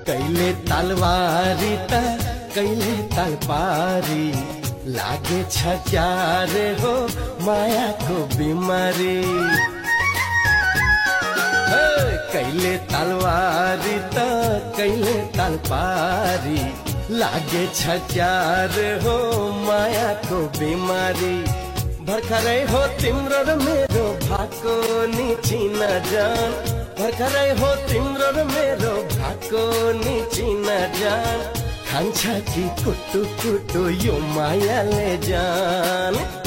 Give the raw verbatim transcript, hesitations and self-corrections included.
कैले तलवारी त कैले तलपारी लागे छ क्यारे हो माया को बिमारी कैले तलवारी त कैले तलपारी लागे छ क्यारे हो माया को बिमारी भर्खरै हो तिम्रो र मेरो भाको नि चिन जान भर्खरै हो तिम्रो र मेरो भाको नि चिन जान खान्छ कि कुटु कुटु यो मायाले जान